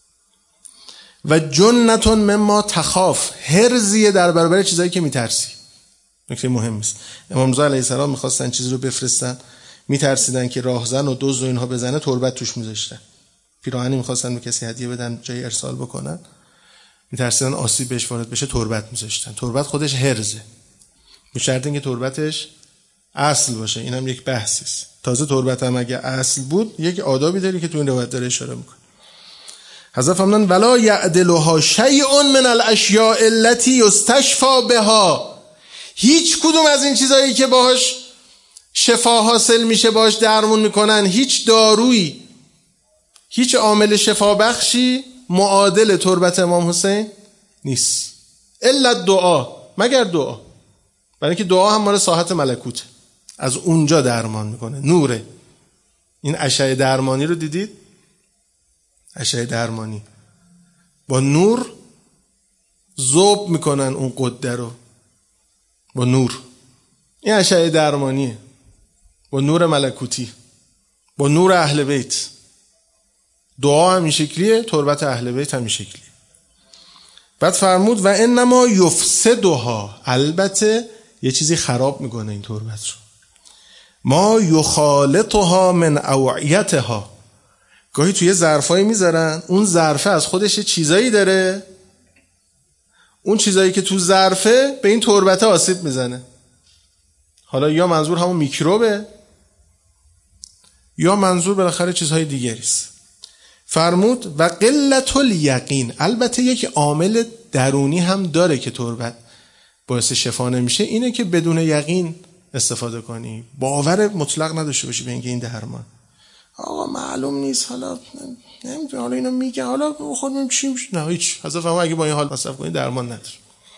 و جنة مما تخاف، هرزیه در برابر چیزایی که میترسی. نکته مهم است. امام رضا علیه السلام میخواستن چیزی رو بفرستن، میترسیدن که راهزن و دزد و اینها بزنه، تربت توش میذاشتن. پیراهنی میخواستن به کسی هدیه بدن جای ارسال بکنن، میترسیدن آسیب بهش وارد بشه، تربت میذاشتن. تربت خودش هرزه، میشرط اینکه تربتش اصل باشه. اینم یک بحثی است. تازه تربت هم اگه اصل بود یک آدابی داری که تو این روایت داره اشاره میکنه. حضرت فرمودن ولا یعدلها شیء من الاشیاء التي یستشفى بها، هیچ کدوم از این چیزایی که باهاش شفا حاصل میشه، باهاش درمون میکنن، هیچ دارویی، هیچ عامل شفا بخشی معادل تربت امام حسین نیست. الا دعا، مگر دعا، برای اینکه دعا هم مال ساحت ملکوت، از اونجا درمان میکنه، نوره. این اشعه درمانی رو دیدید؟ اشعه درمانی با نور ذوب میکنن اون قده رو با نور. این اشعه درمانیه. با نور ملکوتی، با نور اهل بیت. دعا هم این شکلیه، تربت اهل بیت هم این شکلیه. بعد فرمود و انما یفسدها، البته یه چیزی خراب میکنه این تربت رو، ما یخالطها من اوعیتها، گاهی توی ظرفایی میذارن، اون ظرفه از خودش چیزایی داره، اون چیزایی که تو ظرفه به این تربته آسیب میزنه. حالا یا منظور همون میکروبه یا منظور بالاخره چیزهای دیگری است. فرمود و قلت الیقین، البته یک عامل درونی هم داره که تربت باعث شفا نمیشه، اینه که بدون یقین استفاده کنی، باور مطلق نداشته باشی به اینکه این درمان آقا معلوم نیست، حالا نمیدونم، حالا اینو میگه، حالا خودم چی میشه، نه هیچ، حذف هم اگه با این حال مصرف کنی درمان نداره.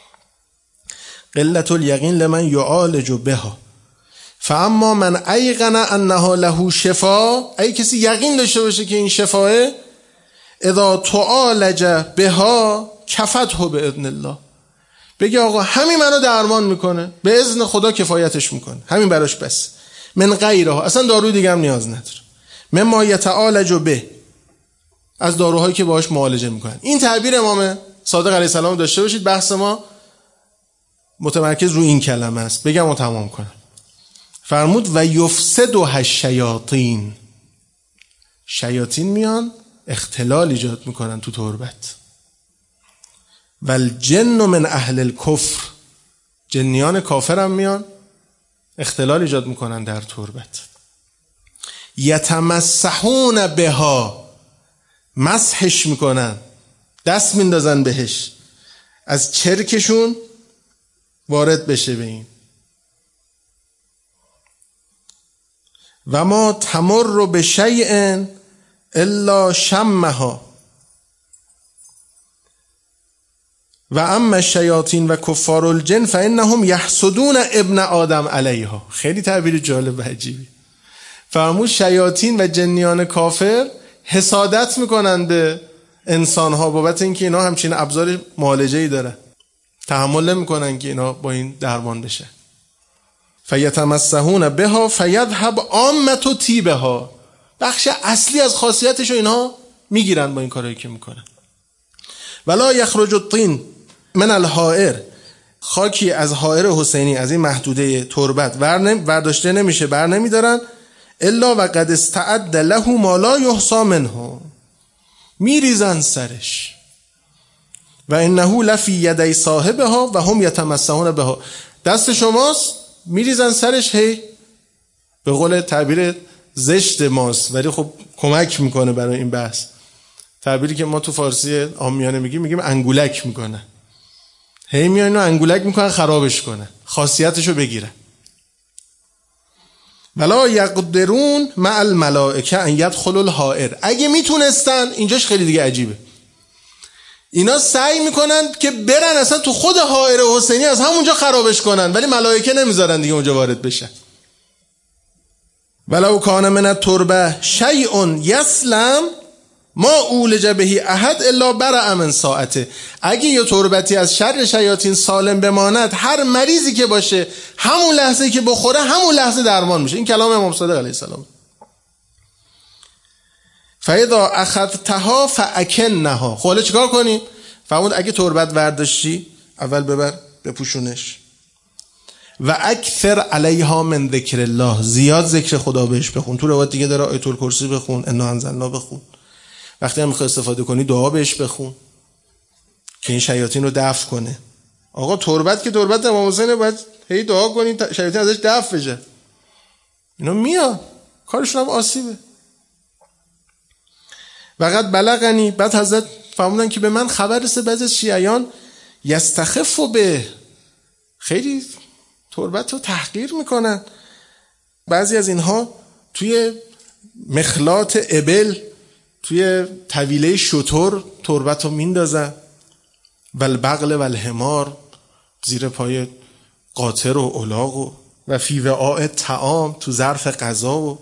قلت الیقین لمن یعالج بها فاما من ایقن انها له شفا، ای کسی یقین داشته باشه که این شفاه، اذا تعالج بها کفته باذن الله، بگه آقا همین منو درمان میکنه، به اذن خدا کفایتش میکنه، همین براش بس، من غیره، اصلا دارو دیگه هم نیاز نداره، مما یتعالج به، از داروهایی که باهاش معالجه میکنن. این تعبیر امام صادق علیه السلام داشته باشید. بحث ما متمرکز روی این کلمه است، بگم و تمام کنم. فرمود و یفسدها الشیاطین، شیاطین میان اختلال ایجاد میکنن تو تربت. و الجن من اهل الکفر، جنیان کافر هم میان اختلال ایجاد میکنن در تربت. یتمسحون بها، مسحش میکنن، دست میندازن بهش، از چرکشون وارد بشه به این. و ما تمر بشیء الا شمها و اما الشیاطین و کفار الجن فانهم یحسدون ابن آدم علیها. خیلی تعبیر جالب و عجیبی. فرمود شیاطین و جنیان کافر حسادت میکنن به انسانها بابت اینکه اینا همچین ابزار معالجه‌ای دارن، تحمل نمیکنن که اینا با این درمان بشه. فیتمسحون بها فیذهب عامة طیبها، بخش اصلی از خاصیتشو اینها میگیرن با این کارایی که میکنن. ولا یخرج الطین من الحائر، خاکی از حائر حسینی، از این محدوده تربت برداشته نمیشه، بر نمیدارن، الا و قد استعد له ما لا یحصى منه، میریزن سرش. و انه لفی یدی صاحبها و هم یتمسحون بها، دست شماست، میریزن سرش، هی به قول تعبیر زشت ماست ولی خب کمک میکنه برای این بحث، تعبیری که ما تو فارسی عامیانه میگیم، میگیم انگولک میکنه، هی میان اینو انگولک میکنن خرابش کنه، خاصیتشو بگیرن. ولا یقدرون مع الملائکه ان یدخلوا الحائر، اگه میتونستن، اینجاش خیلی دیگه عجیبه، اینا سعی میکنن که برن اصلا تو خود حائر حسینی از همونجا خرابش کنن، ولی ملائکه نمیذارن دیگه اونجا وارد بشه. ولو کان من التربه شیء یسلم ما اولج به احد الا برأ من ساعته، اگه یه تربتی از شر شیاطین سالم بماند، هر مریضی که باشه همون لحظه که بخوره همون لحظه درمان میشه. این کلام امام صادق علیه السلام. فاذا اخذتها فاکنها، خب چیکار کنی؟ فرمود اگه تربت ورداشتی، اول ببر بپوشونش، و اکثر علیها من ذکر الله، زیاد ذکر خدا بهش بخون. تو روایت دیگه داره آیت الکرسی بخون، انا انزلنا بخون، وقتی هم میخوای استفاده کنی دعا بهش بخون که این شیاطین رو دفع کنه. آقا تربت که تربت امام حسینه، باید هی دعا کنی شیاطین ازش دفع بشه. اینا میاد کارشون هم آسیبه. وقت بلغنی، بعد حضرت فرمودن که به من خبر رسید بعضی از شیعیان یستخف به، خیلی تربت رو تحقیر میکنن. بعضی از اینها توی مخلات ابل، توی طویله شتر تربت رو میندازن، والبغل والحمار، زیر پای قاطر و الاغ و و فی وعاء طعام، تو ظرف غذا. و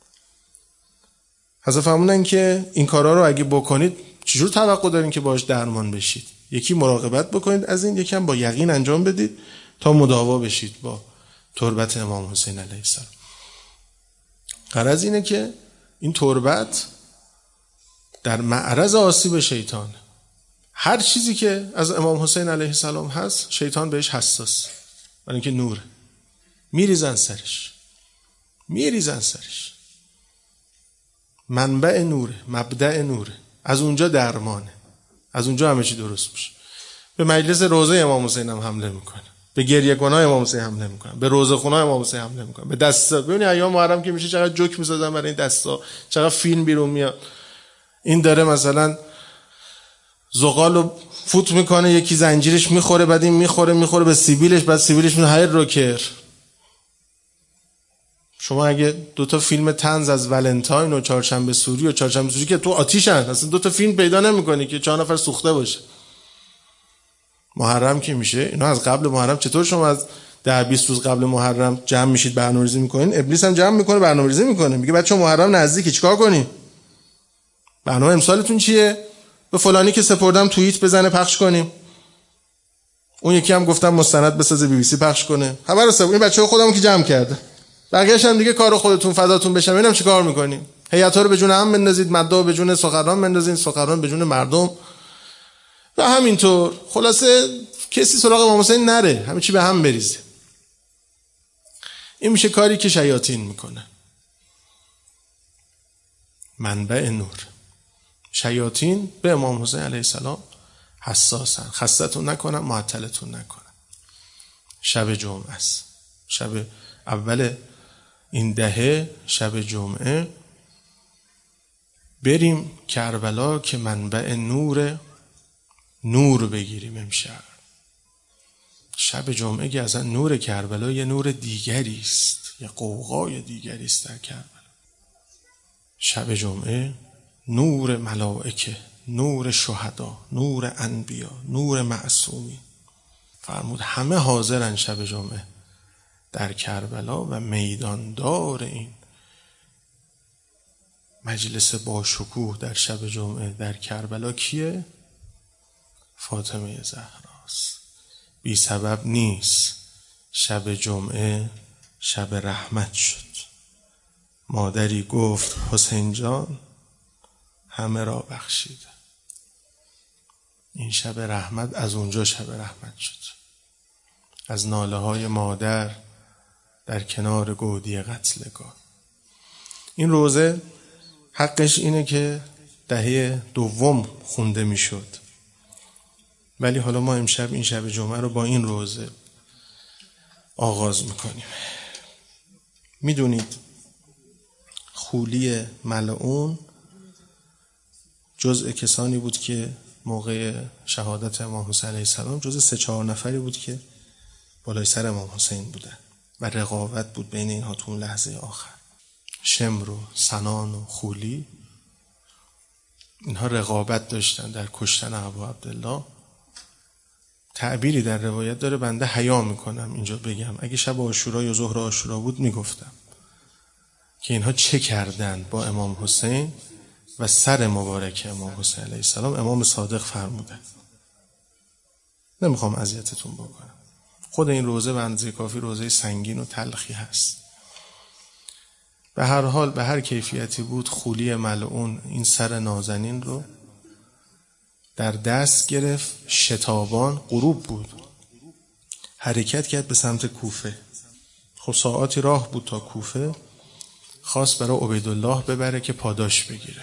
حضرت فرمودن که این کارا رو اگه بکنید چجور توقع دارین که باش درمان بشید؟ یکی مراقبت بکنید از این، یکی هم با یقین انجام بدید تا مداوا بشید با تربت امام حسین علیه السلام. غرض اینه که این تربت در معرض آسیب شیطان، هر چیزی که از امام حسین علیه السلام هست شیطان بهش حساس، برای اینکه نوره، میریزن سرش میریزن سرش منبع نوره، مبدأ نوره، از اونجا درمانه، از اونجا همه چی درست میشه. به مجلس روضه امام حسین هم حمله میکنه، به گریه کنای امام حسین حمله میکنه، به روضه خونای امام حسین حمله میکنه، به دستا. ببینید ایام محرم که میشه چقدر جوک میسازن برای این دستا، چقدر فیلم بیرون میاد. این داره مثلا زغالو فوت میکنه، یکی زنجیرش میخوره، بعد این میخوره میخوره به سیبیلش، بعد سیبیلش میشه هر روکر. شما اگه دو تا فیلم طنز از ولنتاین و چهارشنبه سوری و چهارشنبه سوری که تو آتیشن، اصلا دو تا فیلم پیدا نمیکنی که چهار نفر سوخته باشه. محرم که میشه، اینا از قبل محرم چطور شما از ده بیست روز قبل محرم جمع میشید برنامه‌ریزی میکنین؟ ابلیس هم جمع میکنه برنامه‌ریزی میکنه، میگه بچه‌ها محرم نزدیکه چیکار کنیم؟ برنامه امسالتون چیه؟ به فلانی که سپردم توییت بزنه پخش کنیم. اون یکی هم گفتم مستند بسازه بی بی سی پخش کنه. خبر است این بچه‌ها خودمون که جمع کرده. بقیه‌اش هم دیگه کار خودتون فداتون بشم. ببینم چیکار میکنیم. هیئت‌ها رو به جون هم بندازید، مدعا به جون سخنران بندازید، سخنران به جون مردم. و همینطور خلاصه کسی سراغ امام حسین نره، همه چی به هم بریزه. این میشه کاری که شیاطین میکنه. منبع نور. شیاطین به امام حسین علیه السلام حساسن، خستتون نکنن، معطلتون نکنن. شب جمعه است، شب اول این دهه، شب جمعه. بریم کربلا که منبع نور، نور بگیریم امشب. شب جمعه که اصلا نور کربلا یه نور دیگری است، یه قوقای دیگری است در کربلا. شب جمعه نور ملائکه، نور شهدا، نور انبیا، نور معصومین. فرمود همه حاضرن شب جمعه در کربلا و میداندار این مجلس با شکوه در شب جمعه در کربلا کیه؟ فاطمه زهراست. بی سبب نیست شب جمعه شب رحمت شد. مادری گفت حسین جان همه را بخشید. این شب رحمت از اونجا شب رحمت شد، از ناله های مادر در کنار گودی قتلگاه. این روزه حقش اینه که دهه دوم خونده میشد، ولی حالا ما امشب این شب جمعه رو با این روزه آغاز میکنیم. میدونید خولی ملعون جزء کسانی بود که موقع شهادت امام حسین علیه السلام جزء سه چهار نفری بود که بالای سر امام حسین بودن و رقابت بود بین اینها تو اون لحظه آخر. شمر و سنان و خولی، اینها رقابت داشتن در کشتن ابا عبدالله. تعبیری در روایت داره، بنده حیا میکنم اینجا بگم، اگه شب عاشورا یا ظهر عاشورا بود میگفتم که اینها چه کردن با امام حسین و سر مبارک امام حسین علیه السلام. امام صادق فرمودن. نمیخوام اذیتتون بکنم، خود این روزه به اندازه کافی روزه سنگین و تلخی هست. به هر حال به هر کیفیتی بود، خولی ملعون این سر نازنین رو در دست گرفت. شتابان، غروب بود، حرکت کرد به سمت کوفه. خب ساعاتی راه بود تا کوفه. خواست برای عبیدالله ببره که پاداش بگیره.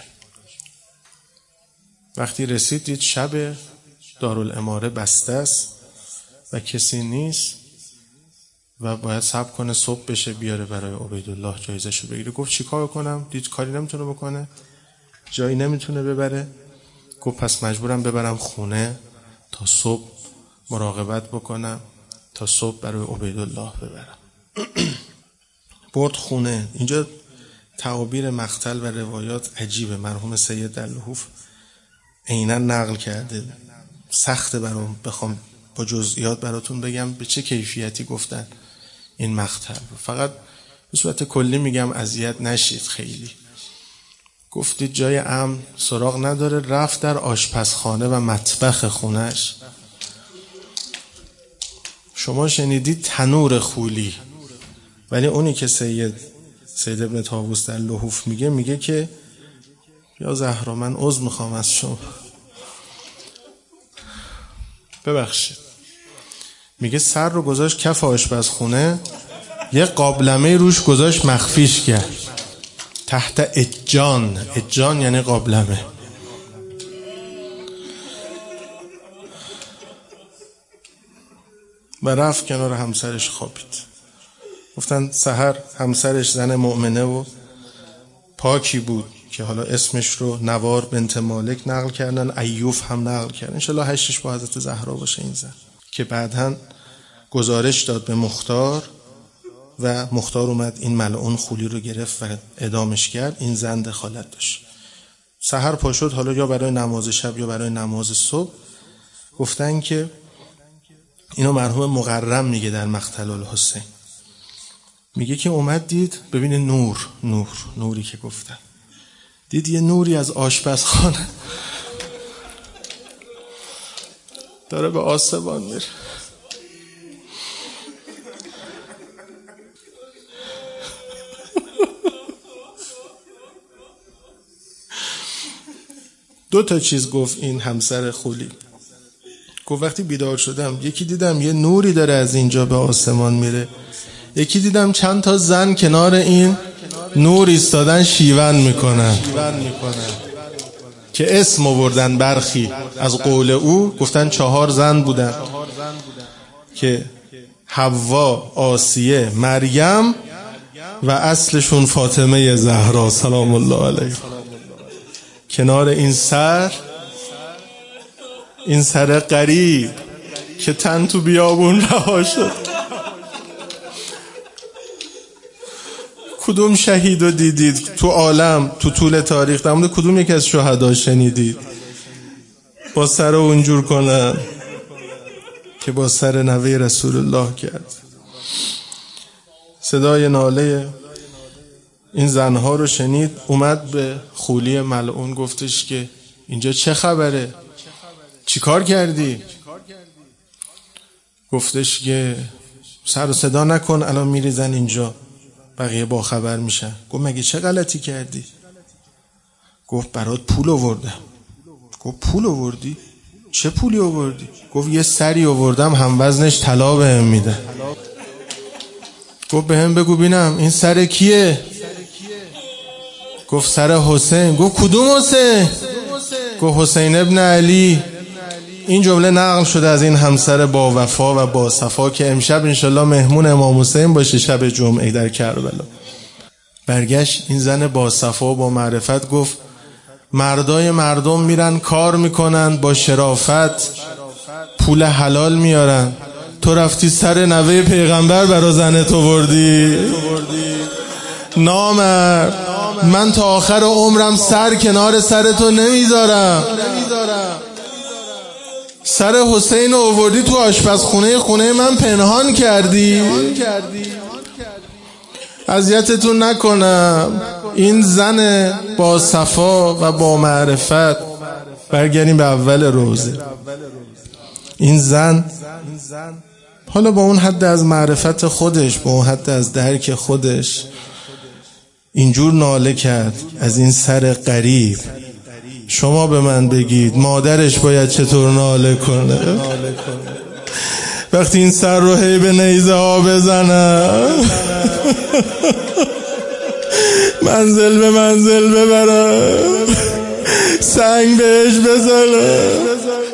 وقتی رسید دید شب دارالاماره بسته است و کسی نیست و باید صبر کنه صبح بشه بیاره برای عبیدالله جایزشو بگیره. گفت چیکار کنم؟ دید کاری نمیتونه بکنه، جایی نمیتونه ببره. گفت پس مجبورم ببرم خونه تا صبح مراقبت بکنم، تا صبح برای عبیدالله ببرم. برد خونه. اینجا تعابیر مقتل و روایات عجیبه. مرحوم سید در لحوف عیناً نقل کرده. سخته برام بخوام با جزئیات براتون بگم به چه کیفیتی گفتن این مقتل. فقط به صورت کلی میگم اذیت نشید خیلی. گفتید جای امن سراغ نداره، رفت در آشپزخانه و مطبخ خونش. شما شنیدید تنور خولی، ولی اونی که سید سید ابن طاووس در لحوف میگه میگه که یا زهرا من عذر میخوام از شما، ببخشید. میگه سر رو گذاشت کف آشپزخونه، یه قابلمه روش گذاشت مخفیش کرد تحت اجان. اجان یعنی قابلمه. و رفت کنار همسرش خوابید. گفتن سحر همسرش زن مؤمنه و پاکی بود که حالا اسمش رو نوار بنت مالک نقل کردن، ایوف هم نقل کردن. انشالله هشتش با حضرت زهرا باشه این زن، که بعداً گزارش داد به مختار و مختار اومد این ملعون خولی رو گرفت و اعدامش کرد. این زن دخالت داشت. سحر پا شد، حالا یا برای نماز شب یا برای نماز صبح. گفتن که اینو مرحوم مقرم میگه در مقتل الحسین، میگه که اومد دید، ببین نور نور نوری که گفتن، دید یه نوری از آشپزخانه داره به آسمان میره. دو تا چیز گفت این همسر خولی. گفت وقتی بیدار شدم یکی دیدم یه نوری داره از اینجا به آسمان میره، یکی دیدم چند تا زن کنار این نور ایستادن شیون میکنن که اسم آوردن برخی از قول او. گفتن چهار زن بودن که حوا، آسیه، مریم و اصلشون فاطمه زهرا سلام الله علیها. کنار این سر، این سر غریب که تن تو بیابون رها شد. کدوم شهید رو دیدید تو عالم تو طول تاریخ؟ در مورد کدوم یک از شهدا شنیدید با سر اونجور کنن که با سر نوه رسول الله کرد؟ صدای ناله این زنها رو شنید، اومد به خولی ملعون گفتش که اینجا چه خبره؟ چی کار کردی؟ گفتش که سر و صدا نکن، الان میریزن اینجا، بقیه با خبر میشن. گفت مگه چه غلطی کردی؟ گفت برات پول آوردم. گفت پول آوردی؟ چه پولی آوردی؟ گفت یه سری آوردم هم وزنش طلا بهم میده. گفت بهم بگو بینم این سر کیه؟ گفت سر حسین. گفت کدوم حسین؟ گفت حسین ابن علی. این جمله نقل شده از این همسر با وفا و با صفا که امشب انشالله مهمون امام حسین باشه شب جمعه در کربلا. برگشت این زن با صفا و با معرفت گفت مردای مردم میرن کار میکنن با شرافت پول حلال میارن، تو رفتی سر نوه پیغمبر برا زنت آوردی؟ نامرد، من تا آخر عمرم سر کنار سر تو نمیذارم. سر حسین رو آوردی تو آشپزخونه خونه من پنهان کردی. اذیتتون نکنم. این زن با صفا و با معرفت، برگردیم به اول روزه، این زن حالا با اون حد از معرفت خودش، با اون حد از درک خودش اینجور ناله کرد از این سر غریب. شما به من بگید مادرش باید چطور ناله کنه وقتی این سر رو هی به نیزه ها بزنه، منزل به منزل ببره، سنگ بهش بزنه.